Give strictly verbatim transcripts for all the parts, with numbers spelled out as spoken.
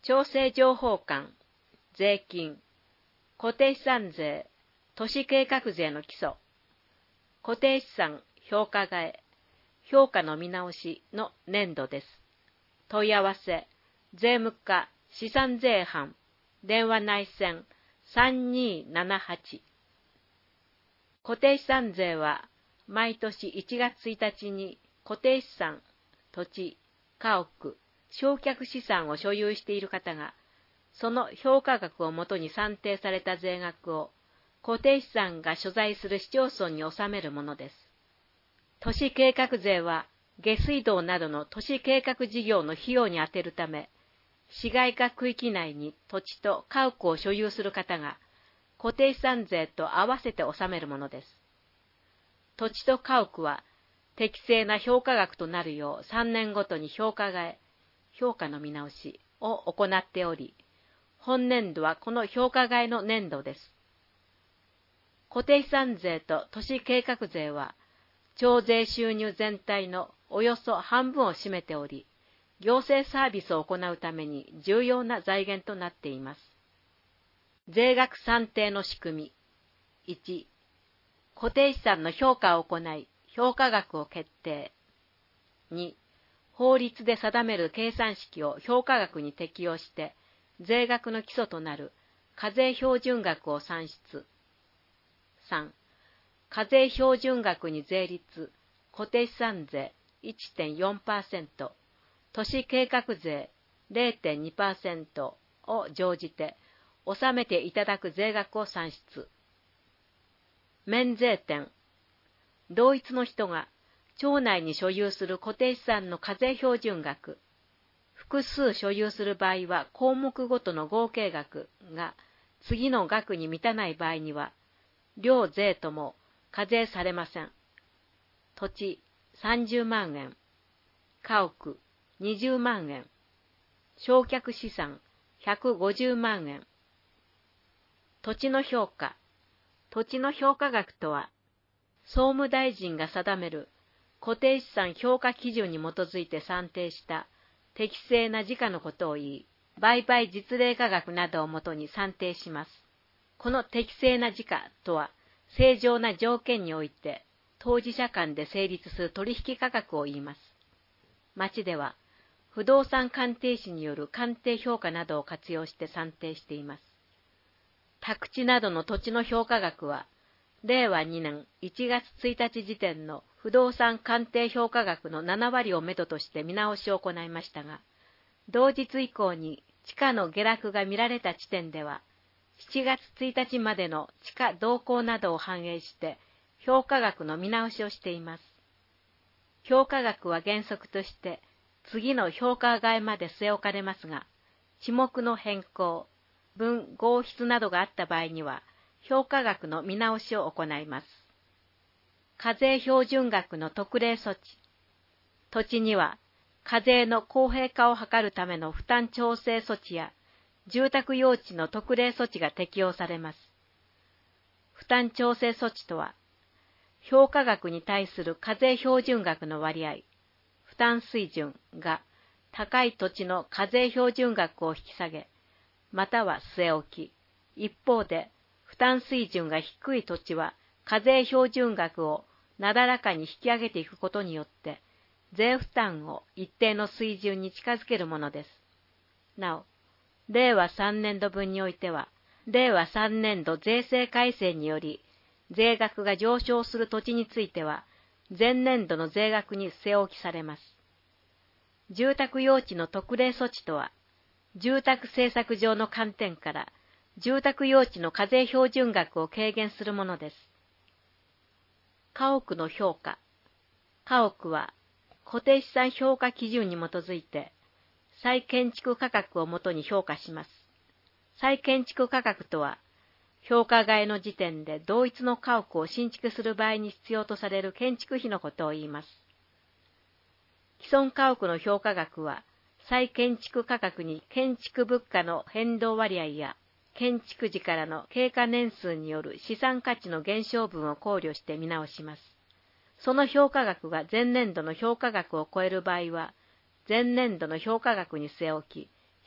調整情報館、税金、固定資産税、都市計画税の基礎、固定資産評価替え、評価の見直しの年度です。問い合わせ、税務課資産税班、電話内線さんにーななはち。固定資産税は毎年いちがつついたちに固定資産、土地、家屋、償却資産を所有している方が、その評価額をもとに算定された税額を固定資産が所在する市町村に納めるものです。都市計画税は下水道などの都市計画事業の費用に充てるため、市街化区域内に土地と家屋を所有する方が固定資産税と合わせて納めるものです。土地と家屋は適正な評価額となるようさんねんごとに評価替え、評価の見直しを行っており、本年度はこの評価替えの年度です。固定資産税と都市計画税は、徴税収入全体のおよそ半分を占めており、行政サービスを行うために重要な財源となっています。税額算定の仕組み。いち、固定資産の評価を行い、評価額を決定。に、法律で定める計算式を評価額に適用して、税額の基礎となる課税標準額を算出。さん、課税標準額に税率、固定資産税 いってんよんパーセント、都市計画税 れいてんにパーセント を乗じて、納めていただく税額を算出。免税点。同一の人が町内に所有する固定資産の課税標準額、複数所有する場合は項目ごとの合計額が次の額に満たない場合には、両税とも課税されません。土地さんじゅうまんえん、家屋にじゅうまんえん、償却資産ひゃくごじゅうまんえん。土地の評価。土地の評価額とは、総務大臣が定める固定資産評価基準に基づいて算定した適正な時価のことを言い、売買実例価額などをもとに算定します。この適正な時価とは、正常な条件において、当事者間で成立する取引価格を言います。町では、不動産鑑定士による鑑定評価などを活用して算定しています。宅地などの土地の評価額は、れいわにねんいちがつついたち時点の不動産鑑定評価額のななわりをめどとして見直しを行いましたが、同日以降に地価の下落が見られた地点では、しちがつついたちまでの地価動向などを反映して評価額の見直しをしています。評価額は原則として次の評価替えまで据え置かれますが、地目の変更、分合筆などがあった場合には、評価額の見直しを行います。課税標準額の特例措置。土地には、課税の公平化を図るための負担調整措置や、住宅用地の特例措置が適用されます。負担調整措置とは、評価額に対する課税標準額の割合、負担水準が高い土地の課税標準額を引き下げ、または据え置き、一方で負担水準が低い土地は課税標準額をなだらかに引き上げていくことによって、税負担を一定の水準に近づけるものです。なお、れいわさんねんどぶんにおいては、れいわさんねんど税制改正により、税額が上昇する土地については、前年度の税額に据え置きされます。住宅用地の特例措置とは、住宅政策上の観点から、住宅用地の課税標準額を軽減するものです。家屋の評価。家屋は、固定資産評価基準に基づいて、再建築価格をもとに評価します。再建築価格とは、評価替えの時点で同一の家屋を新築する場合に必要とされる建築費のことを言います。既存家屋の評価額は、再建築価格に建築物価の変動割合や、建築時からの経過年数による資産価値の減少分を考慮して見直します。その評価額が前年度の評価額を超える場合は、前年度の評価額に据え置き、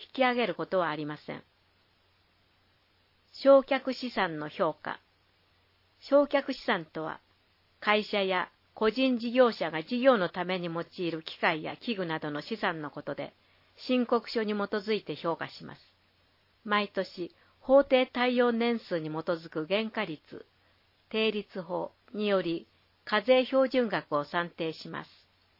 引き上げることはありません。償却資産の評価。償却資産とは、会社や個人事業者が事業のために用いる機械や器具などの資産のことで、申告書に基づいて評価します。毎年、法定対応年数に基づく原価率、定率法により、課税標準額を算定します。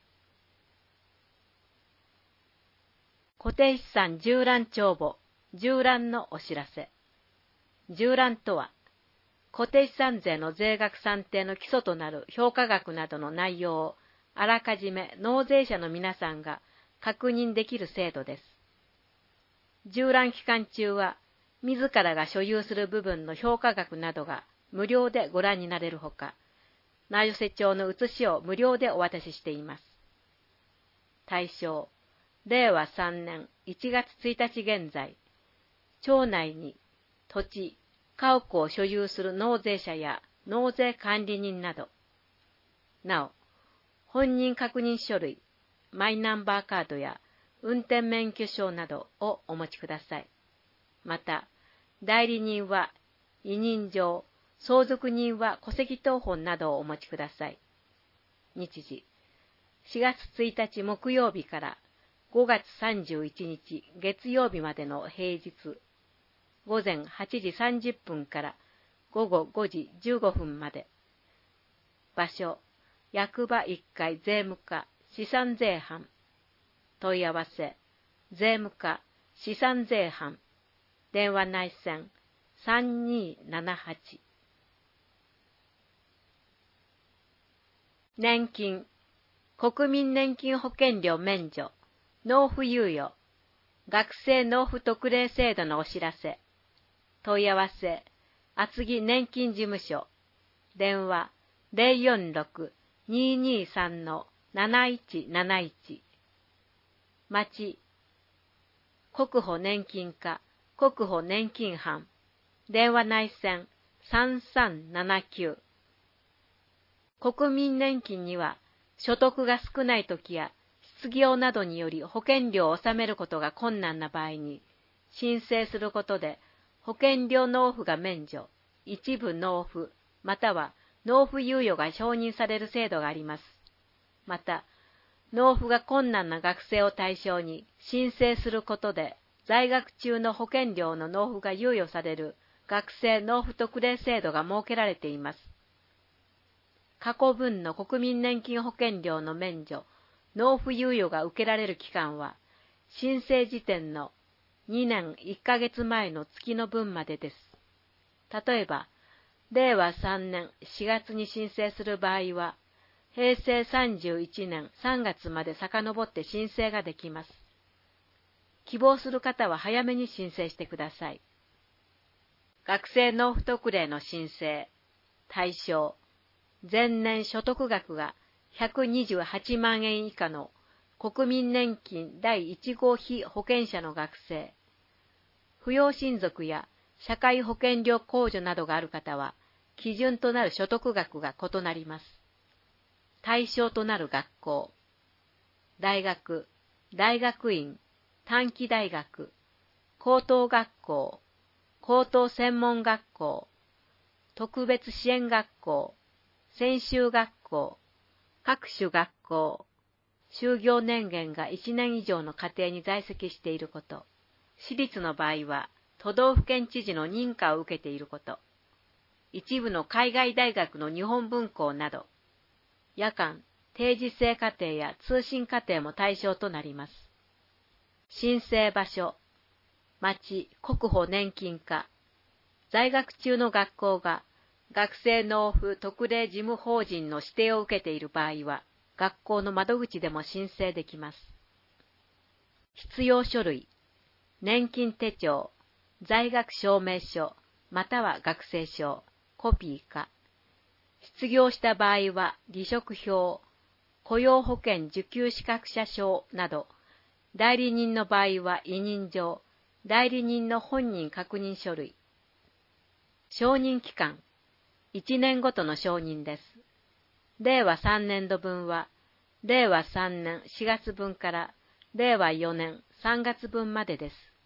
固定資産従覧帳簿、従覧のお知らせ。従覧とは、固定資産税の税額算定の基礎となる評価額などの内容をあらかじめ納税者の皆さんが確認できる制度です。従覧期間中は、自らが所有する部分の評価額などが無料でご覧になれるほか、名寄帳の写しを無料でお渡ししています。対象、れいわさんねんいちがつついたち現在、町内に土地、家屋を所有する納税者や納税管理人など。なお、本人確認書類、マイナンバーカードや運転免許証などをお持ちください。また、代理人は委任状、相続人は戸籍謄本などをお持ちください。日時、しがつついたち木曜日からごがつさんじゅういちにち月曜日までの平日、ごぜんはちじさんじゅっぷんからごごごじじゅうごふんまで。場所、役場いっかい税務課資産税班。問い合わせ、税務課資産税班。電話内線さんにーななはち。年金、国民年金保険料免除、納付猶予、学生納付特例制度のお知らせ。問い合わせ、厚木年金事務所。電話ゼロよんろく にーにーさん なないちなないち。町、国保年金課、国保年金班。電話内線さんさんななきゅう。国民年金には、所得が少ないときや失業などにより保険料を納めることが困難な場合に、申請することで保険料納付が免除、一部納付、または納付猶予が承認される制度があります。また、納付が困難な学生を対象に申請することで、在学中の保険料の納付が猶予される学生納付特例制度が設けられています。過去分の国民年金保険料の免除、納付猶予が受けられる期間は、申請時点のにねんいっかげつまえの月の分までです。例えば、れいわさんねんしがつに申請する場合は、へいせいさんじゅういちねんさんがつまで遡って申請ができます。希望する方は早めに申請してください。学生納付特例の申請、対象、前年所得額がひゃくにじゅうはちまんえん以下の国民年金だいいち号被保険者の学生、扶養親族や社会保険料控除などがある方は、基準となる所得額が異なります。対象となる学校、大学、大学院、短期大学、高等学校、高等専門学校、特別支援学校、専修学校、各種学校、就業年限がいちねん以上の家庭に在籍していること、私立の場合は都道府県知事の認可を受けていること、一部の海外大学の日本文校など、夜間、定時制課程や通信課程も対象となります。申請場所、町、国保年金課、在学中の学校が学生納付特例事務法人の指定を受けている場合は、学校の窓口でも申請できます。必要書類、年金手帳、在学証明書、または学生証、コピーか。失業した場合は離職票、雇用保険受給資格者証など、代理人の場合は委任状、代理人の本人確認書類。承認期間、いちねんごとの承認です。れいわさんねんど分は、れいわさんねんしがつぶんかられいわよねんさんがつぶんまでです。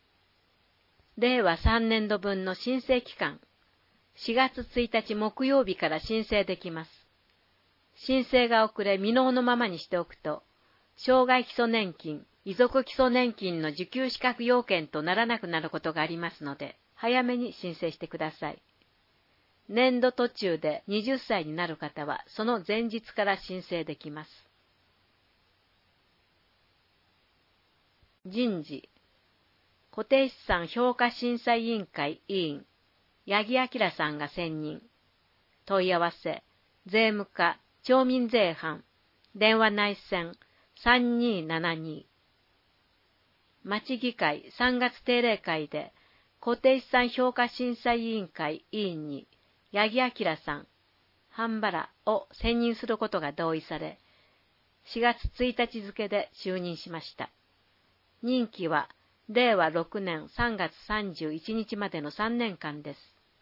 れいわさんねんどぶんの申請期間、しがつついたち木曜日から申請できます。申請が遅れ未納のままにしておくと、障害基礎年金、遺族基礎年金の受給資格要件とならなくなることがありますので、早めに申請してください。年度途中ではたちになる方は、その前日から申請できます。人事、固定資産評価審査委員会委員、八木明さんが選任。問い合わせ、税務課、町民税班、電話内線さんにーななに。町議会さんがつ定例会で、固定資産評価審査委員会委員に、八木明さん、半原を選任することが同意され、しがつついたち付で就任しました。任期は、れいわろくねんさんがつさんじゅういちにちまでのさんねんかんです。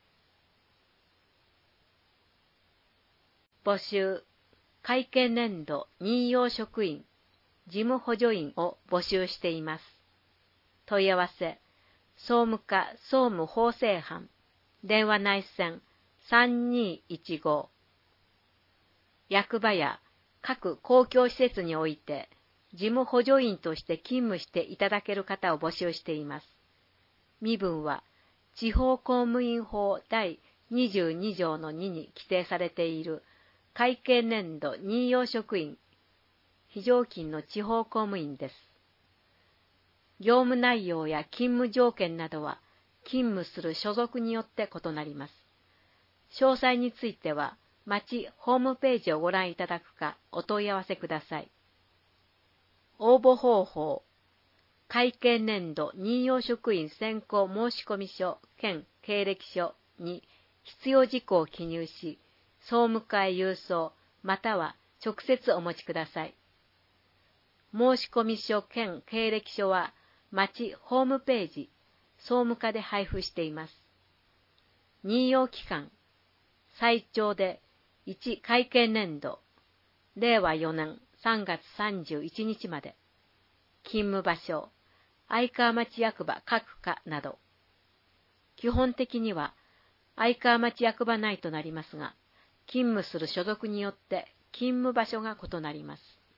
募集、会計年度任用職員、事務補助員を募集しています。問い合わせ、総務課総務法制班、電話内線さんにーいちご。役場や各公共施設において、事務補助員として勤務していただける方を募集しています。身分は、地方公務員法だいにじゅうにじょうのにに規定されている会計年度任用職員、非常勤の地方公務員です。業務内容や勤務条件などは、勤務する所属によって異なります。詳細については、町ホームページをご覧いただくかお問い合わせください。応募方法、会計年度任用職員選考申込書兼経歴書に必要事項を記入し、総務課へ郵送または直接お持ちください。申込書兼経歴書は町ホームページ、総務課で配布しています。任用期間、最長でいち会計年度、れいわよねんさんがつさんじゅういちにちまで。勤務場所、愛川町役場各課など。基本的には愛川町役場内となりますが、勤務する所属によって勤務場所が異なります。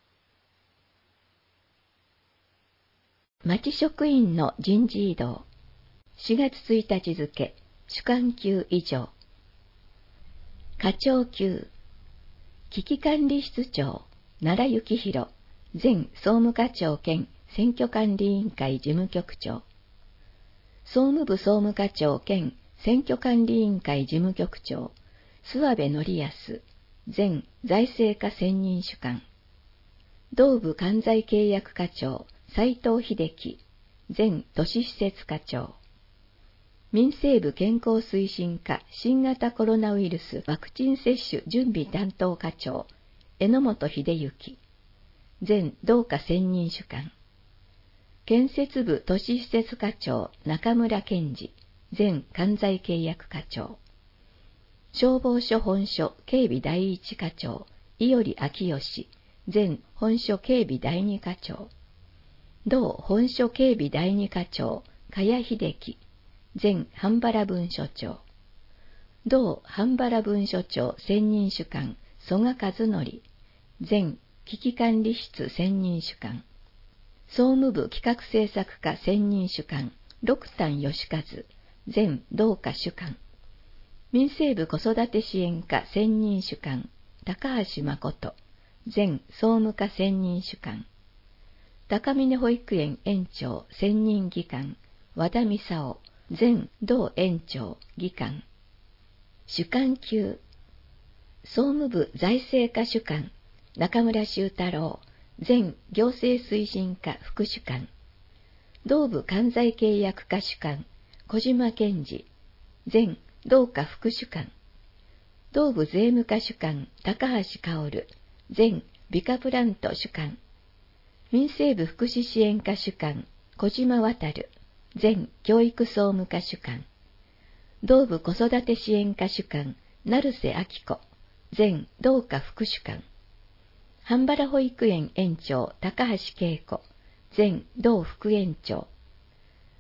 町職員の人事異動。しがつついたち付、主幹級以上。課長級、危機管理室長、奈良幸宏、前総務課長兼選挙管理委員会事務局長。総務部総務課長兼選挙管理委員会事務局長、諏訪部則康、前財政課専任主幹。同部関西契約課長、斉藤秀樹、前都市施設課長。民生部健康推進課新型コロナウイルスワクチン接種準備担当課長、榎本秀之、前同課専任主幹。建設部都市施設課長、中村健二、前関西契約課長。消防署本署警備第一課長、伊織昭義、前本署警備第二課長。同本署警備第二課長、茅秀樹、前半原分署長。同半原分署長専任主幹、曽我和則、前危機管理室専任主幹。総務部企画政策課専任主幹、六丹義和、前同課主幹。民生部子育て支援課専任主幹、高橋誠、前総務課専任主幹。高峰保育園園長専任技官、和田美沙前同園長技官。主幹級、総務部財政課主幹、中村修太郎、前行政推進課副主幹。同部関西契約課主幹、小島健二、前同課副主幹。同部税務課主幹、高橋薫、前美化プラント主幹。民生部福祉支援課主幹、小島渉、前教育総務課主幹。同部子育て支援課主幹、成瀬明子、前同課副主幹。半原保育園園長、高橋恵子、前同副園長。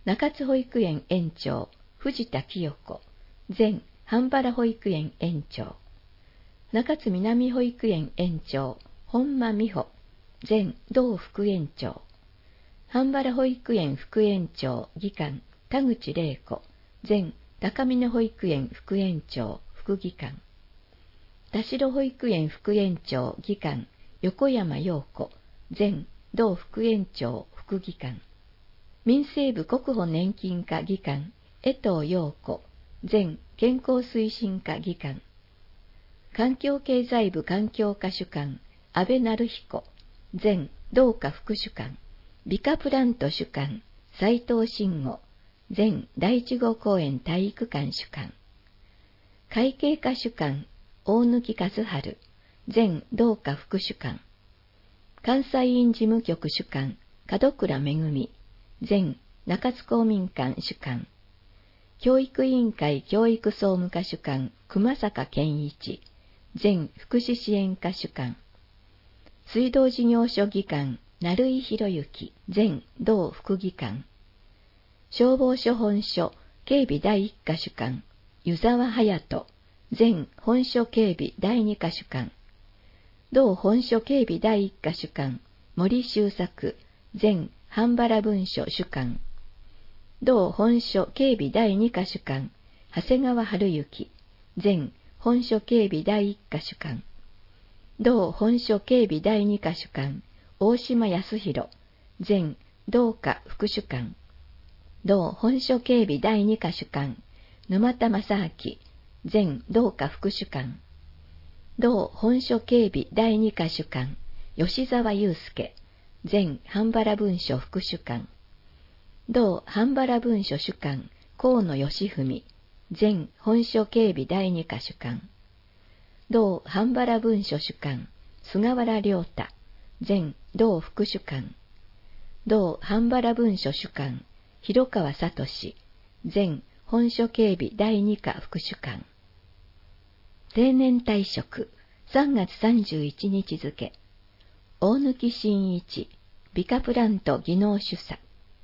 中津保育園園長、藤田清子、前半原保育園園長。中津南保育園園長、本間美穂、前同副園長。半原保育園副園長、技官、田口玲子、前高峰保育園副園長、副技官。田代保育園副園長、技官、横山陽子、前同副園長、副技官。民生部国保年金課技官、江藤陽子、前健康推進課技官。環境経済部環境課主幹、安倍成彦、前同課副主幹。美化プラント主幹、斉藤慎吾、前第一号公園体育館主幹。会計課主幹、大貫和春、前同課副主幹。関西院事務局主幹、門倉めぐみ、前中津公民館主幹。教育委員会教育総務課主幹、熊坂健一、前福祉支援課主幹。水道事業所技官、成井博之、前同副技官。消防署本署警備第一課主幹、湯沢隼人、前本署警備第二課主幹。同本署警備第一課主幹、森修作、前半原分署主幹。同本署警備第二課主幹、長谷川春之、前本署警備第一課主幹。同本署警備第二課主幹、大島康弘、前同課副主幹。同本署警備第二課主幹、沼田正明、前同課副主幹。同本署警備第二課主幹、吉沢祐介、前半原分署副主幹。同半原分署主幹、河野義文、前本署警備第二課主幹。同半原分署主幹、菅原良太、前同副主幹。同半原分署主幹、広川聡、前本署警備第二課副主幹。定年退職、さんがつさんじゅういちにち付。大貫真一、美化プラント技能主査。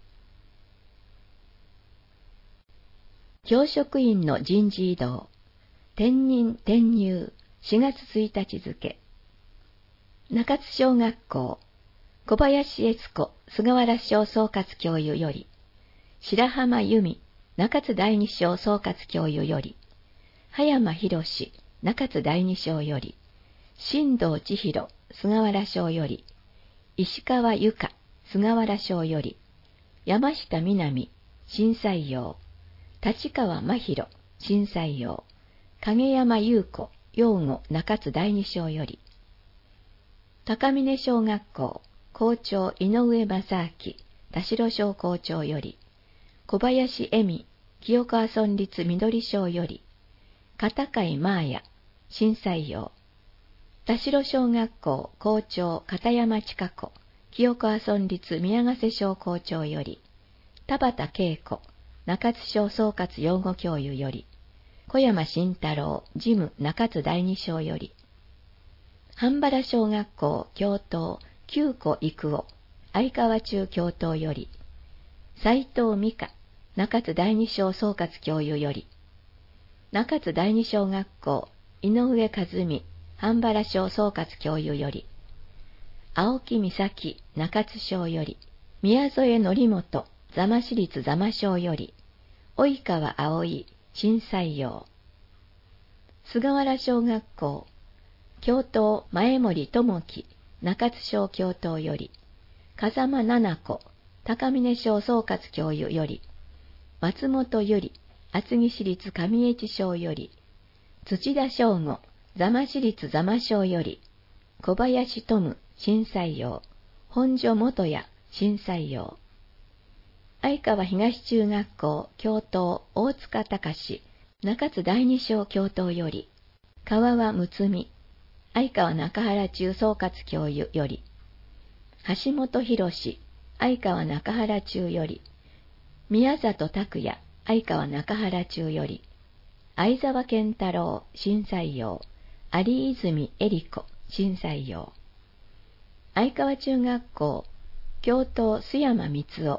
教職員の人事異動。転任転入、しがつついたち付。中津小学校、小林悦子菅原小総括教諭より、白浜由美中津第二小総括教諭より、葉山博中津第二小より、新藤千尋菅原小より、石川由香菅原小より、山下みなみ新採用、立川真弘新採用、影山優子養護中津第二小より、高峰小学校校長井上正明田代小校長より、小林恵美清川村立緑小より、片貝真綾新採用、田代小学校校長片山千佳子清川村立宮ヶ瀬小校長より、田畑恵子中津小総括養護教諭より、小山慎太郎事務中津第二小より、半原小学校教頭久子育夫相川中教頭より、斉藤美香中津第二小総括教諭より、中津第二小学校井上和美半原小総括教諭より、青木美咲中津小より、宮添則本座間市立座間小より、及川葵新採用、菅原小学校教頭前森智樹中津小教頭より、風間奈々子高峰小総括教諭より、松本由里厚木市立上越小より、土田翔吾座間市立座間小より、小林智新採用、本所元也新採用、相川東中学校教頭大塚隆中津第二小教頭より、川和睦美相川中原中総括教諭より、橋本博相川中原中より、宮里拓也相川中原中より、相沢健太郎新採用、有泉恵里子新採用、相川中学校教頭須山光夫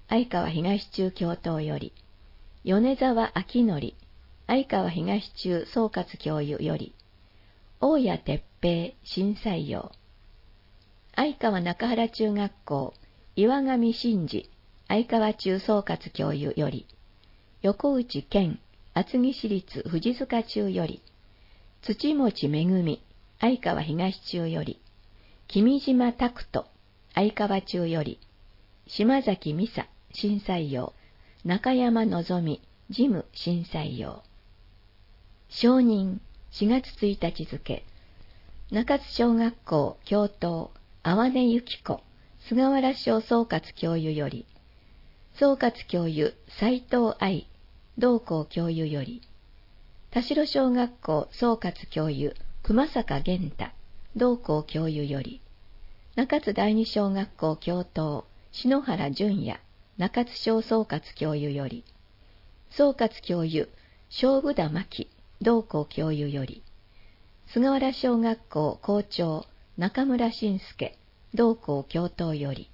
相川東中教頭より、米沢明則、相川東中総括教諭より、大谷哲平新採用、相川中原中学校岩上真治相川中総括教諭より、横内健厚木市立藤塚中より、土持恵相川東中より、君島拓人相川中より、島崎美沙新採用、中山のぞみ事務新採用。承認しがつついたち付、中津小学校教頭淡根由紀子菅原小総括教諭より、総括教諭斉藤愛同校教諭より、田代小学校総括教諭熊坂源太同校教諭より、中津第二小学校教頭篠原淳也中津小総括教諭より、総括教諭勝負田真希同校教諭より、菅原小学校校長中村信介同校教頭より。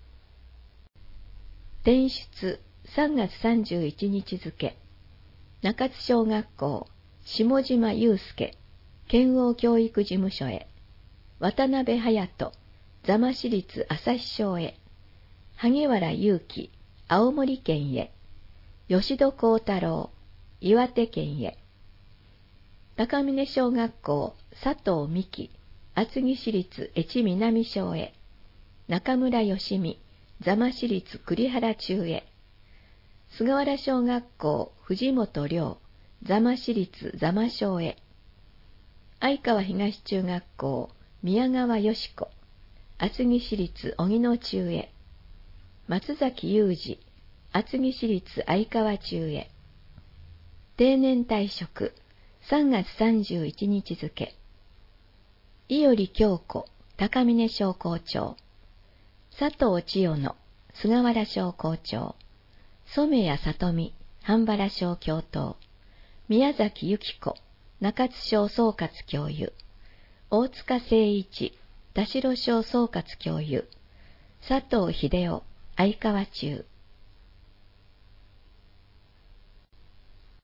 転出さんがつさんじゅういちにち付、中津小学校下島祐介県央教育事務所へ、渡辺隼人座間市立旭小へ、萩原祐希青森県へ、吉戸幸太郎岩手県へ、高峰小学校佐藤美希厚木市立越南小へ、中村義美座間市立栗原中へ、菅原小学校藤本良座間市立座間小へ、相川東中学校宮川よし子厚木市立荻野中へ、松崎裕二厚木市立相川中へ。定年退職さんがつさんじゅういちにち付、伊織京子高峰小校長、佐藤千代の菅原小校長、染谷里美半原小教頭、宮崎由紀子中津小総括教諭、大塚誠一田代小総括教諭、佐藤秀夫相川中。